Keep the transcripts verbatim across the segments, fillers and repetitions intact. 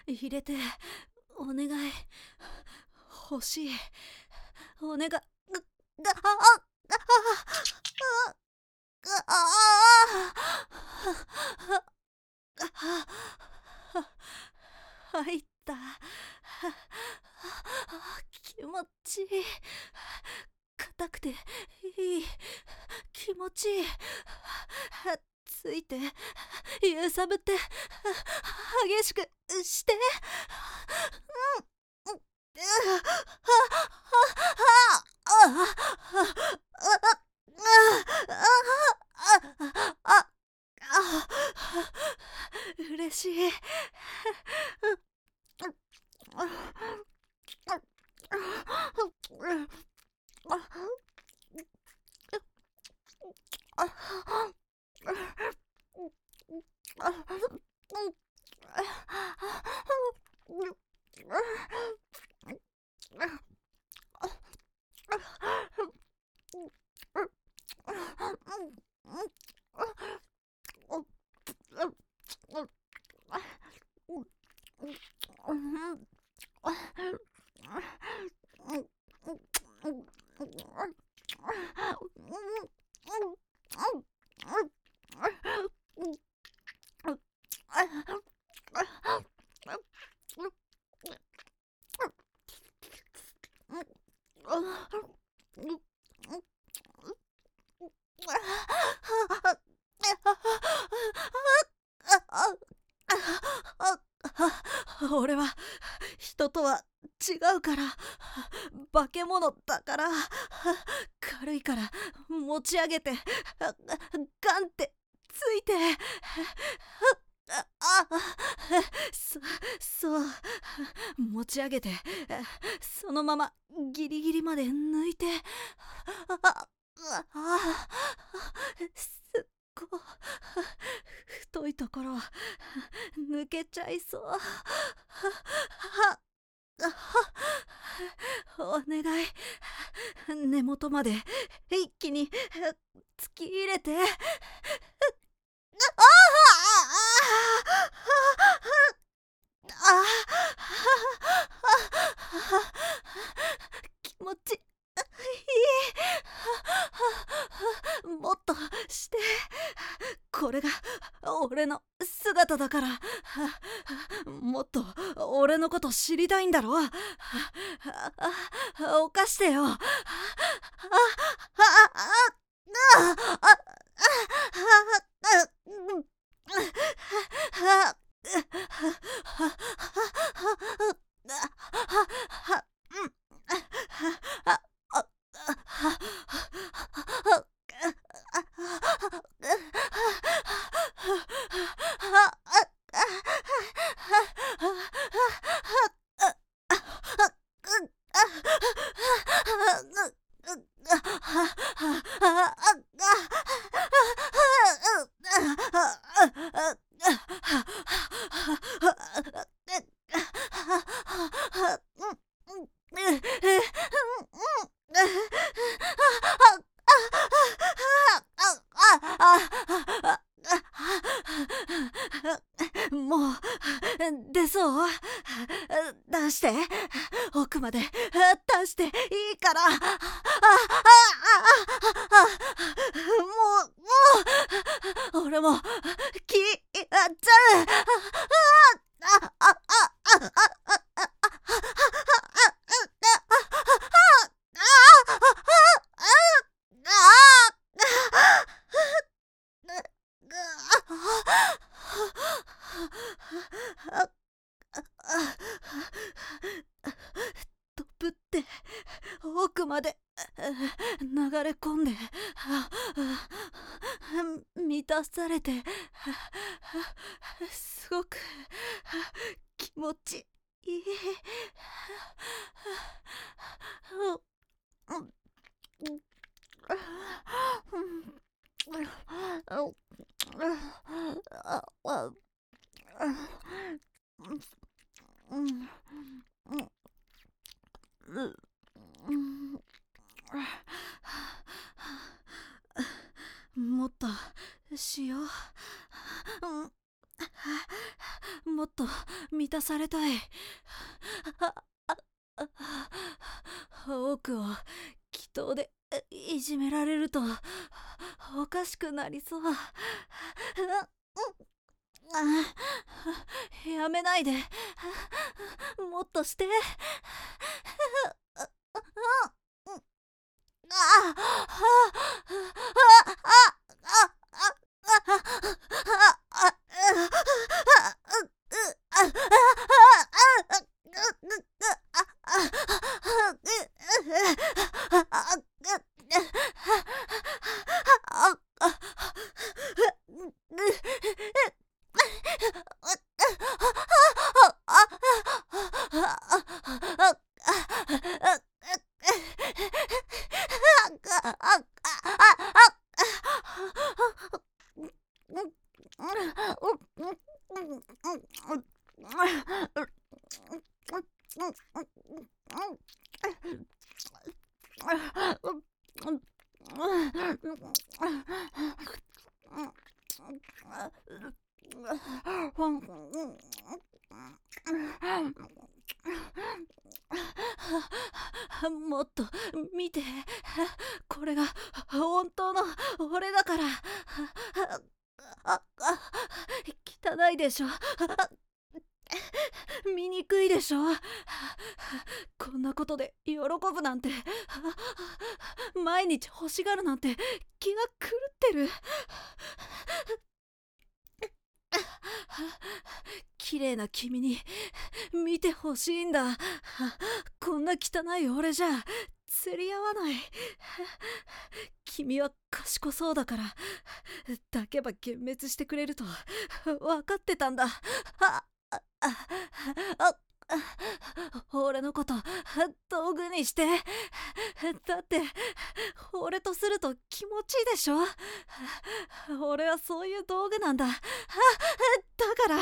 入れて、お願い。欲しい。お願い。が、が、あ、あ、あ、あ、あ、あ、入った。気持ちいい。硬くていい。気持ちいい。ついて、揺さぶって、激しくして。うん。嬉しい。俺は人とは違うから、化け物だから、軽いから持ち上げて、ガンってついて、ああ、そそう持ち上げて、そのままギリギリまで抜いて、あああ、すっご太いところ抜けちゃいそう。はお願い、根元まで一気に突き入れて。気持ちいい。もっとして。これが俺の姿だから。もっと俺のこと知りたいんだろ。犯してよ。ああああもう出そう。出して、奥まで出していいから。ああもうもう俺も気いっちゃう。あああ飛ぶって奥まで流れ込んで、満たされて、すごく気持ちいい。もっとしよう。もっと満たされたい。多くを祈祷でいじめられるとおかしくなりそう。やめないで、もっとして。もっと見て、これが本当の俺だから。汚いでしょ、醜いでしょ。こんなことで喜ぶなんて、毎日欲しがるなんて気が狂ってる。綺麗な君に見てほしいんだ。こんな汚い俺じゃ釣り合わない。君は賢そうだから抱けば幻滅してくれると分かってたんだ。あああ俺のこと道具にして。だって俺とすると気持ちいいでしょ。俺はそういう道具なんだ。だから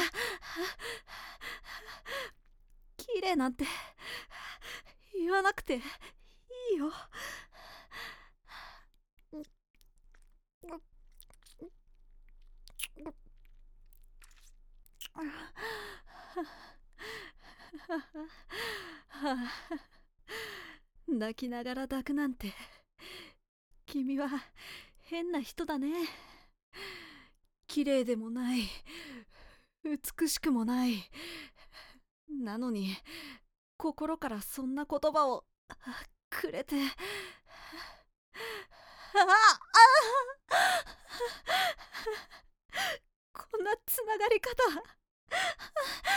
綺麗なんて言わなくていいよ。泣きながら抱くなんて、君は変な人だね。綺麗でもない、美しくもない。なのに心からそんな言葉をくれて。こんなつながり方